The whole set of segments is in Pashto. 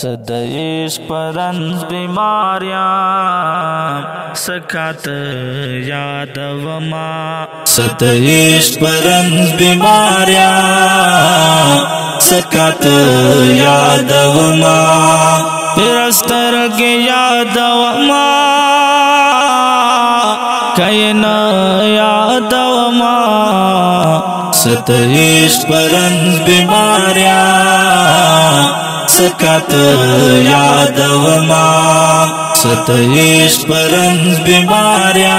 सदैश परंज बीमारियां सखात यादवमा सदैश परंज बीमारियां सखात यादवमा फिरस्तर के यादवमा कैन यादवमा सदैश परंज बीमारियां सखात यादवमा सदैश परंज बीमारियां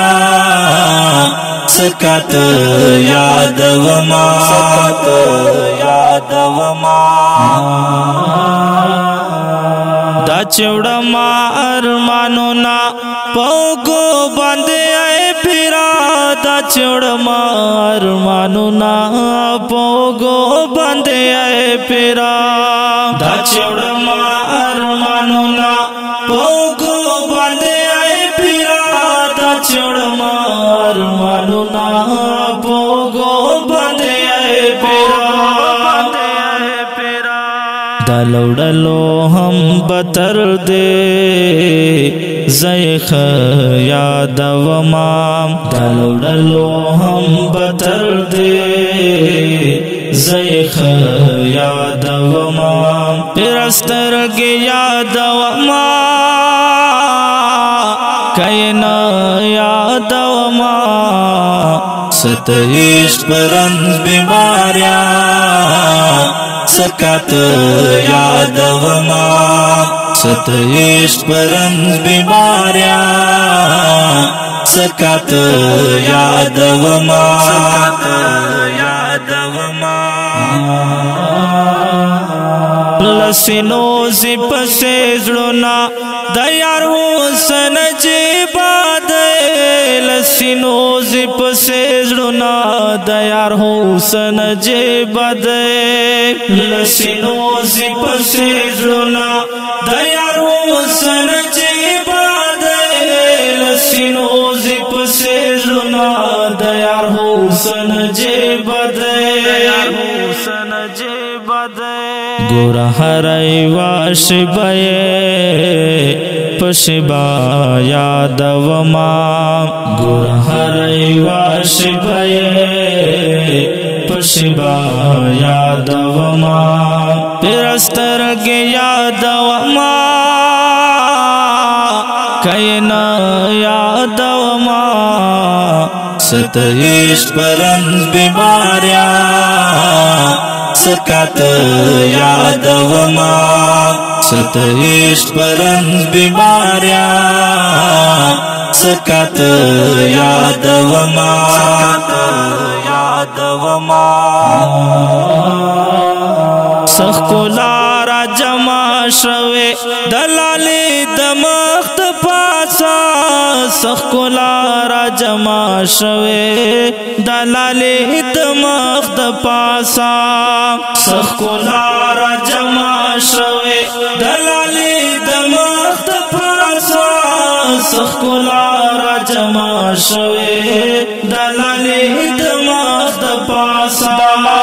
सखात यादवमा सखात यादवमा दा चिवड़मा अरमानो ना पोगो बांधे आए फिरा दा चिवड़मा अरमानो ना पोगो बांधे आए फिरा दा चिवड़मा अरमानो ना पोगो बांधे आए फिरा दा चिवड़मा अरमानो ना पोगो बांधे आए फिरा दलौड़लो हम बतर दे ज़ैख़ यादवमा दलौड़लो हम बतर दे ज़ैख़ यादवमा फिरस्तर के यादवमा कैन यादवमा सदैश परंज बीमारियां सखात यादवमा सदैश परंज बीमारियां सखात यादवमा सखात यादवमा लसीनो जिप से जुड़ना दयार हुसन जे बादे लसीनो जिप से जुड़ना दयार हुसन जे बादे लसीनो जिप से जुड़ना दयार हुसन जे बादे लसीनो जिप से जुड़ना दयार हुसन जे बादे हुसन जे बादे गोरा हराई वाश बये पशिबा यादवमा गोरा हराई वाश बये पशिबा यादवमा फिरस्तर के यादवमा कैन यादवमा सदैश परंज बीमारियां सखात यादवमा सदैश परंज बीमारियां सखात यादवमा सखात यादवमा सखुलारा जमा शवे दलाली दमख्त पासा सखुलारा जमा शवे दलाली दमख्त पासा सखुलारा जमा शवे दलाली दमख्त पासा सखुलारा जमा शवे दलाली दमख्त पासा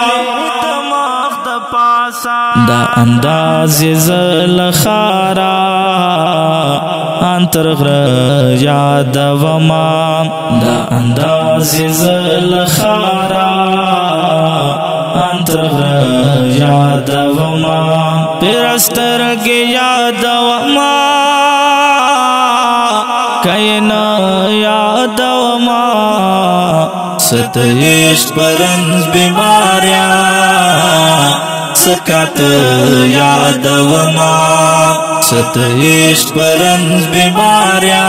दा अंदाज ज़लखारा अंतर यादवमा दा अंदाज ज़लखारा अंतर यादवमा फिरस्तर के यादवमा कैन यादवमा सदैश परंज बीमारियां सखात यादवमा सदैश परंज बीमारियां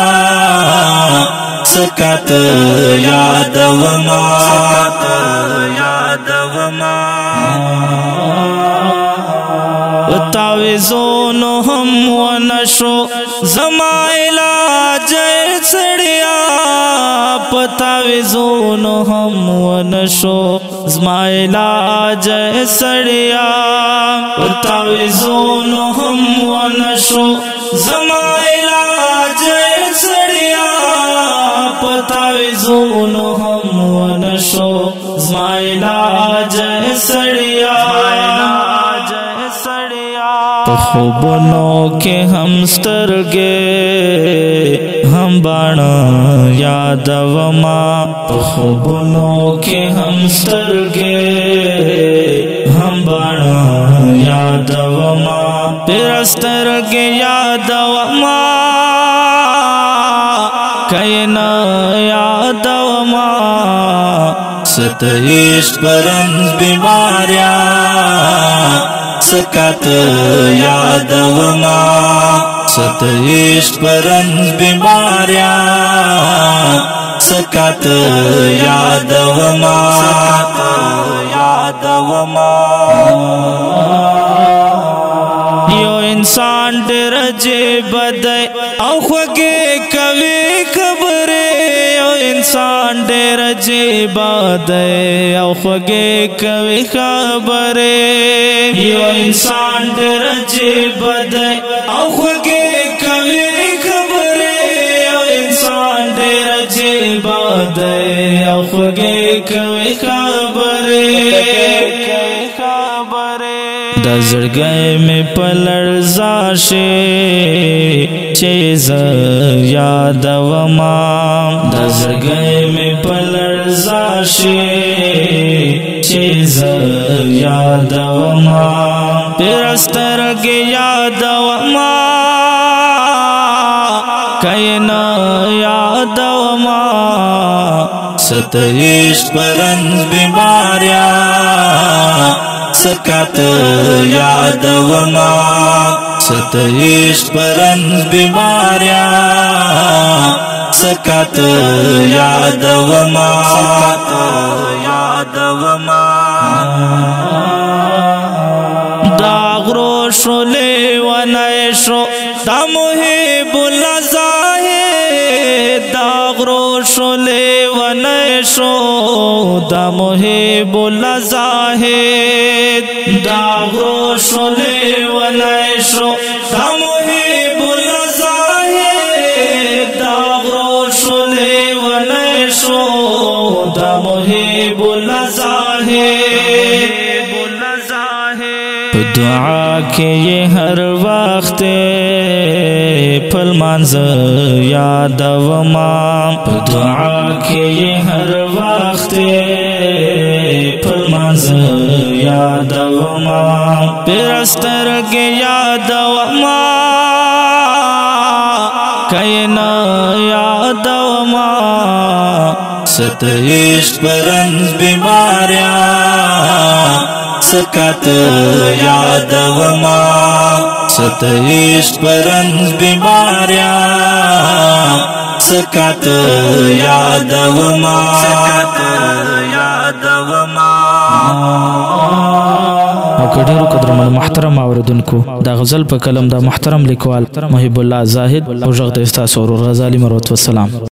सखात यादवमा सखात यादवमा तावेज़ोन हम व नशो ज़माइला जय सड़िया पतावेज़ोन हम व नशो ज़माइला जय सड़िया पतावेज़ोन हम व नशो ज़माइला जय सड़िया पतावेज़ोन हम व नशो ज़माइला जय सड़िया खूब خوبونو کې هم سترګې هم باڼه یادوما په خوبونو کې هم سترګې هم باڼه یادوما پیر سترګې یادوما کینا یادوما ستایش پرنز بیماریا سکات یادوما ستایش پرنز بیماریا سکات یادوما یو انسان ډېر عجیب دی او خوږې کوي خبرې یو انسان ډېر عجیب دی او خوږې کوي خبرې یو انسان ډېر عجیب دی او خوږې کوي خبرې یو انسان ډېر عجیب دی او خوږې کوي خبرې د زړګی مې په لړزا شي چې زه یادوما د زړګی مې په لړزا شي چې زه یادوما پیر سترګې یادوما کینا یادوما ستایش پرنز بیماریا سکات یادوما ستایش پرنز بیماریا سکات یادوما دا غرو شولې ونای شو دا محب الزاهد دا غرو شولې ونای شو دا محب الزاهد دا غرو شولې ونای شو دا محب الزاهد دا غرو شولې ونای شو دا محب الزاهد دعا کې هر وخت پل مانځ یادوما دعا کې هر وخت پل مانځ یادوما پیر سترګې یادوما کینا یادوما ستایش پرنز بیماریا سکات یادوما ستایش پرنز بیماریا سکات یادوما او کډیرو قدرمن محترم اوریدونکو دا غزل په کلم دا محترم لیکوال محب الله زاهد او ژغ د استاد سرور غزالی مروت والسلام